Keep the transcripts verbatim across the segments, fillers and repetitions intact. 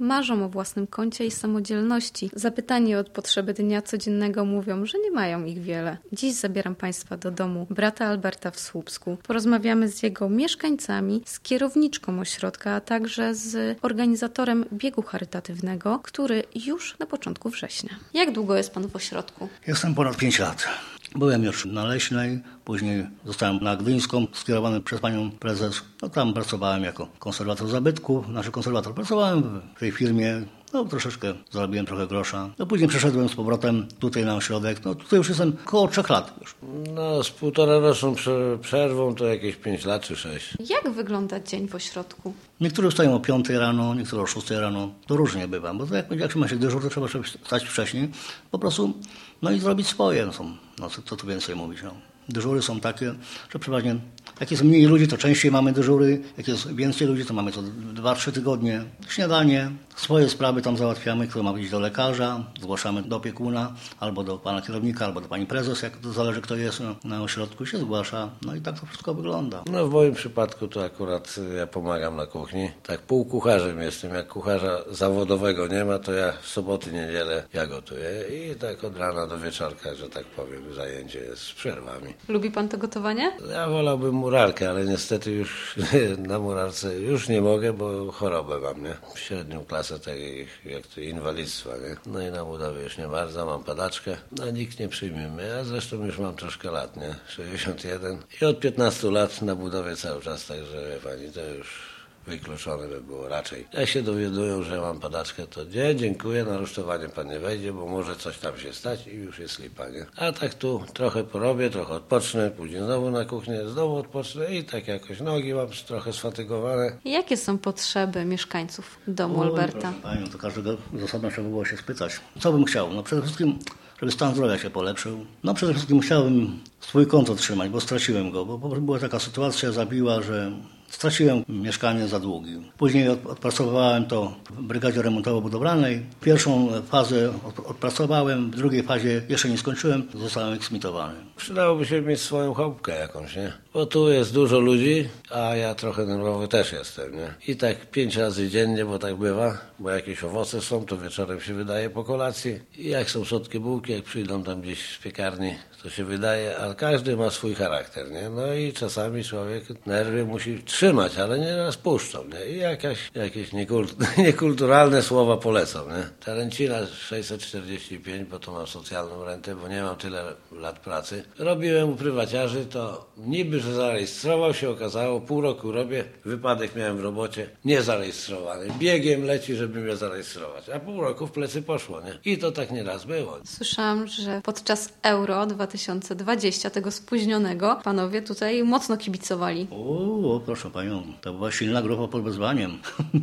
marzą o własnym koncie i samodzielności. Zapytani o potrzeby dnia codziennego mówią, że nie mają ich wiele. Dziś zabieram Państwa do domu brata Alberta w Słupsku. Porozmawiamy z jego mieszkańcami, z kierowniczką ośrodka, a także z organizatorem biegu charytatywnego, który już na początku września. Jak długo jest Pan w ośrodku? Jestem ponad pięć lat. Byłem już na Leśnej, później zostałem na Gdyńską, skierowany przez panią prezes. No tam pracowałem jako konserwator zabytków, znaczy konserwator. Pracowałem w tej firmie, no troszeczkę zarobiłem trochę grosza. No później przeszedłem z powrotem tutaj na ośrodek. No tutaj już jestem około trzech lat już. No z półtora roczną przerwą to jakieś pięć lat czy sześć. Jak wygląda dzień w ośrodku? Niektórzy wstają o piątej rano, niektórzy o szóstej rano. To różnie bywa, bo to jak, jak się ma się dyżur, to trzeba wstać wcześniej. Po prostu, no i zrobić swoje. No, są, no co, co tu więcej mówić, no. Dyżury są takie, że przeważnie jak jest mniej ludzi, to częściej mamy dyżury, jak jest więcej ludzi, to mamy co dwa trzy tygodnie. Śniadanie, swoje sprawy tam załatwiamy, kto ma iść do lekarza, zgłaszamy do opiekuna, albo do pana kierownika, albo do pani prezes, jak to zależy kto jest na ośrodku, się zgłasza. No i tak to wszystko wygląda. No w moim przypadku to akurat ja pomagam na kuchni. Tak półkucharzem jestem, jak kucharza zawodowego nie ma, to ja w soboty, niedzielę ja gotuję i tak od rana do wieczorka, że tak powiem, zajęcie jest z przerwami. Lubi Pan to gotowanie? Ja wolałbym murarkę, ale niestety już na murarce już nie mogę, bo chorobę mam, nie? Średnią klasę takiej jak to inwalidztwa, nie? No i na budowie już nie bardzo, mam padaczkę. No nikt nie przyjmie mnie, a zresztą już mam troszkę lat, nie? sześćdziesiąt jeden. I od piętnastu lat na budowie cały czas, także wie pani, to już wykluczone by było raczej. Jak się dowiadują, że mam padaczkę, to nie, dziękuję, na rusztowanie pan nie wejdzie, bo może coś tam się stać i już jest lipa, nie? A tak tu trochę porobię, trochę odpocznę, później znowu na kuchnię, znowu odpocznę i tak jakoś nogi mam trochę sfatygowane. Jakie są potrzeby mieszkańców domu Oj, Alberta? Proszę panią, to każdego z osobna trzeba było się spytać. Co bym chciał? No przede wszystkim, żeby stan zdrowia się polepszył. No przede wszystkim chciałbym swój kąt otrzymać, bo straciłem go, bo była taka sytuacja zabiła, że straciłem mieszkanie za długi. Później odpracowałem to w brygadzie remontowo-budowlanej. Pierwszą fazę odpracowałem, w drugiej fazie jeszcze nie skończyłem, zostałem eksmitowany. Przydałoby się mieć swoją chałupkę jakąś, nie? Bo tu jest dużo ludzi, a ja trochę nerwowy też jestem, nie? I tak pięć razy dziennie, bo tak bywa, bo jakieś owoce są, to wieczorem się wydaje po kolacji. I jak są słodkie bułki, jak przyjdą tam gdzieś z piekarni, to się wydaje, ale każdy ma swój charakter, nie? No i czasami człowiek nerwy musi trzymać, ale nie raz puszczą, nie? I jakaś, jakieś niekult, niekulturalne słowa polecą, nie? Terencina sześćset czterdzieści pięć, bo to mam socjalną rentę, bo nie mam tyle lat pracy. Robiłem u prywaciarzy, to niby, że zarejestrował, się okazało, pół roku robię, wypadek miałem w robocie, nie zarejestrowany. Biegiem leci, żeby mnie zarejestrować, a pół roku w plecy poszło, nie? I to tak nieraz było. Słyszałam, że podczas Euro dwa tysiące dwudziestego, tego spóźnionego, panowie tutaj mocno kibicowali. O, proszę panią, to była silna grupa pod wezwaniem.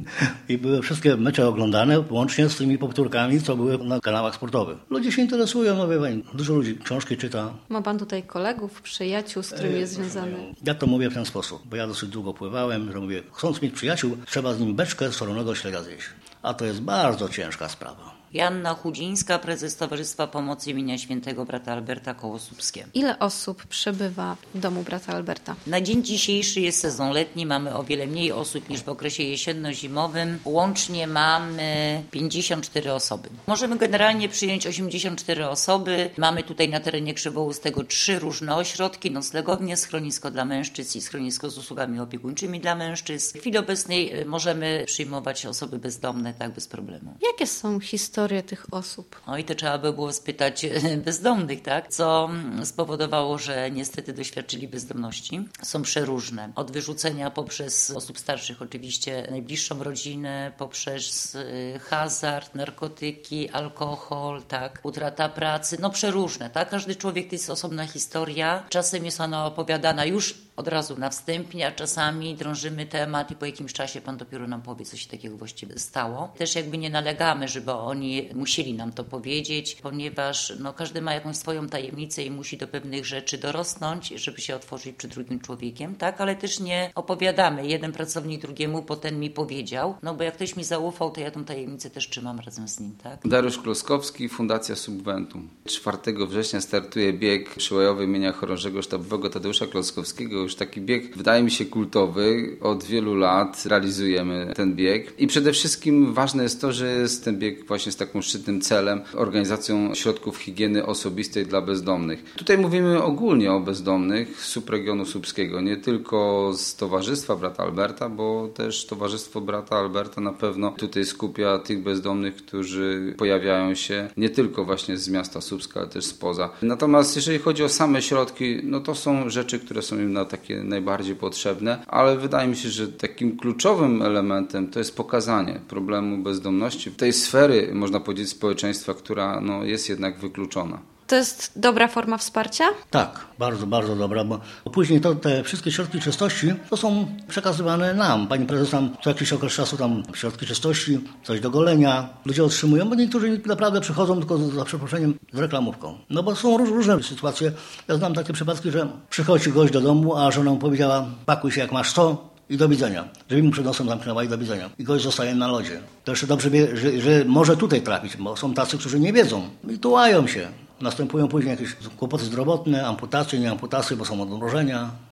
I były wszystkie mecze oglądane, łącznie z tymi powtórkami, co były na kanałach sportowych. Ludzie się interesują, no wie pani, dużo ludzi książki czyta. Ma pan tutaj kolegów, przyjaciół, z którymi jest związany? Panią, ja to mówię w ten sposób, bo ja dosyć długo pływałem, że mówię, chcąc mieć przyjaciół, trzeba z nim beczkę solonego śledzia zjeść. A to jest bardzo ciężka sprawa. Joanna Chudzińska, prezes Towarzystwa Pomocy imienia Świętego Brata Alberta, Koło Słupskie. Ile osób przebywa w domu brata Alberta? Na dzień dzisiejszy jest sezon letni, mamy o wiele mniej osób niż w okresie jesienno-zimowym. Łącznie mamy pięćdziesiąt cztery osoby. Możemy generalnie przyjąć osiemdziesiąt cztery osoby. Mamy tutaj na terenie Krzywoustego trzy różne ośrodki, noclegownie, schronisko dla mężczyzn i schronisko z usługami opiekuńczymi dla mężczyzn. W chwili obecnej możemy przyjmować osoby bezdomne tak bez problemu. Jakie są historie tych osób? No i to trzeba by było spytać bezdomnych, tak? Co spowodowało, że niestety doświadczyli bezdomności. Są przeróżne. Od wyrzucenia poprzez osób starszych oczywiście najbliższą rodzinę, poprzez hazard, narkotyki, alkohol, tak? Utrata pracy, no przeróżne, tak? Każdy człowiek to jest osobna historia. Czasem jest ona opowiadana już od razu na wstępie, a czasami drążymy temat i po jakimś czasie pan dopiero nam powie, co się takiego właściwie stało. Też jakby nie nalegamy, żeby oni musieli nam to powiedzieć, ponieważ no, każdy ma jakąś swoją tajemnicę i musi do pewnych rzeczy dorosnąć, żeby się otworzyć przed drugim człowiekiem, tak? Ale też nie opowiadamy jeden pracownik drugiemu, bo ten mi powiedział, no bo jak ktoś mi zaufał, to ja tą tajemnicę też trzymam razem z nim, tak? Dariusz Kloskowski, Fundacja Subventum. czwartego września startuje bieg przełajowy imienia chorążego sztabowego Tadeusza Kloskowskiego już taki bieg, wydaje mi się, kultowy. Od wielu lat realizujemy ten bieg i przede wszystkim ważne jest to, że jest ten bieg właśnie z takim szczytnym celem, organizacją środków higieny osobistej dla bezdomnych. Tutaj mówimy ogólnie o bezdomnych z subregionu słupskiego, nie tylko z Towarzystwa Brata Alberta, bo też Towarzystwo Brata Alberta na pewno tutaj skupia tych bezdomnych, którzy pojawiają się nie tylko właśnie z miasta Słupska, ale też spoza. Natomiast jeżeli chodzi o same środki, no to są rzeczy, które są im na takie najbardziej potrzebne, ale wydaje mi się, że takim kluczowym elementem to jest pokazanie problemu bezdomności, tej sfery, można powiedzieć, społeczeństwa, która no, jest jednak wykluczona. To jest dobra forma wsparcia? Tak, bardzo, bardzo dobra, bo później to, te wszystkie środki czystości to są przekazywane nam. Pani prezes nam co jakiś okres czasu tam środki czystości, coś do golenia ludzie otrzymują, bo niektórzy naprawdę przychodzą tylko za przeproszeniem z reklamówką. No bo są róż, różne sytuacje. Ja znam takie przypadki, że przychodzi gość do domu, a żona mu powiedziała: pakuj się jak masz to i do widzenia. Drzwi mu przed nosem zamknęła i do widzenia. I gość zostaje na lodzie. To jeszcze dobrze wie, że, że może tutaj trafić, bo są tacy, którzy nie wiedzą i tułają się. Następują później jakieś kłopoty zdrowotne, amputacje, nie amputacje, bo są odmrożenia.